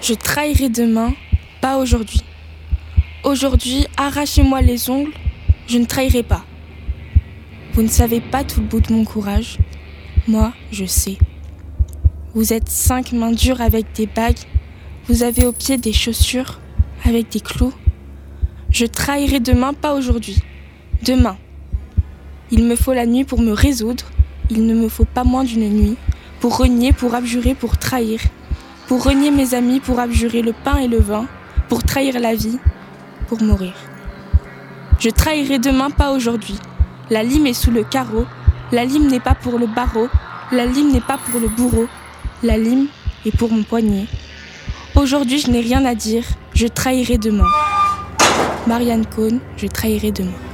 Je trahirai demain, pas aujourd'hui. Aujourd'hui, arrachez-moi les ongles, je ne trahirai pas. Vous ne savez pas tout le bout de mon courage. Moi, je sais. Vous êtes 5 mains dures avec des bagues. Vous avez aux pieds des chaussures avec des clous. Je trahirai demain, pas aujourd'hui. Demain. Il me faut la nuit pour me résoudre. Il ne me faut pas moins d'une nuit. Pour renier, pour abjurer, pour trahir. Pour renier mes amis, pour abjurer le pain et le vin. Pour trahir la vie, pour mourir. Je trahirai demain, pas aujourd'hui. La lime est sous le carreau. La lime n'est pas pour le barreau. La lime n'est pas pour le bourreau. La lime est pour mon poignet. Aujourd'hui, je n'ai rien à dire. Je trahirai demain. Marianne Cohn, je trahirai demain.